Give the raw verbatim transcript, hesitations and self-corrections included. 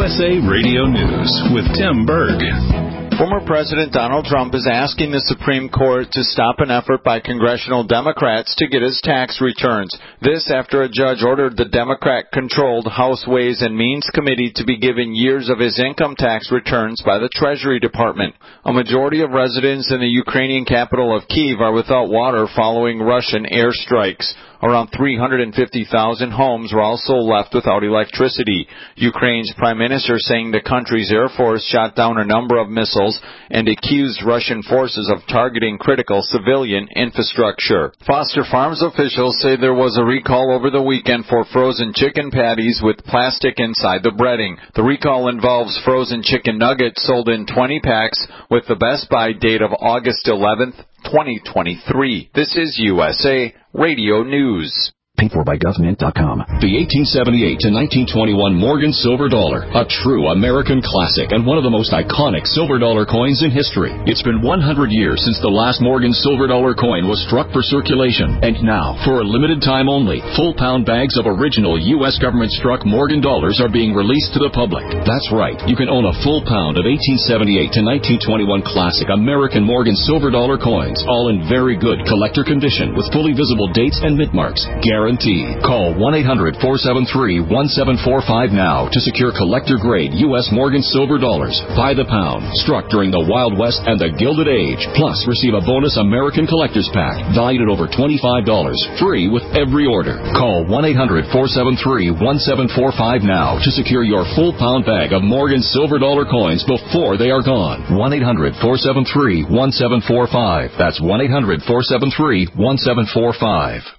S A Radio News with Tim Berg. Former President Donald Trump is asking the Supreme Court to stop an effort by congressional Democrats to get his tax returns. This after a judge ordered the Democrat-controlled House Ways and Means Committee to be given years of his income tax returns by the Treasury Department. A majority of residents in the Ukrainian capital of Kyiv are without water following Russian airstrikes. Around three hundred fifty thousand homes were also left without electricity. Ukraine's prime minister saying the country's air force shot down a number of missiles and accused Russian forces of targeting critical civilian infrastructure. Foster Farms officials say there was a recall over the weekend for frozen chicken patties with plastic inside the breading. The recall involves frozen chicken nuggets sold in twenty packs with the best by date of August eleventh, twenty twenty-three. This is U S A Radio News. Paid for by government dot com. The eighteen seventy-eight to nineteen twenty-one Morgan Silver Dollar, a true American classic and one of the most iconic silver dollar coins in history. It's been one hundred years since the last Morgan Silver Dollar coin was struck for circulation. And now, for a limited time only, full pound bags of original U S government-struck Morgan dollars are being released to the public. That's right. You can own a full pound of eighteen seventy-eight to nineteen twenty-one classic American Morgan Silver Dollar coins, all in very good collector condition with fully visible dates and mint marks. Guaranteed. Call one eight hundred, four seven three, one seven four five now to secure collector-grade U S Morgan Silver Dollars by the pound, struck during the Wild West and the Gilded Age. Plus, receive a bonus American Collector's Pack valued at over twenty-five dollars, free with every order. Call one eight hundred, four seven three, one seven four five now to secure your full pound bag of Morgan Silver Dollar coins before they are gone. one eight hundred, four seven three, one seven four five. That's one eight hundred, four seven three, one seven four five.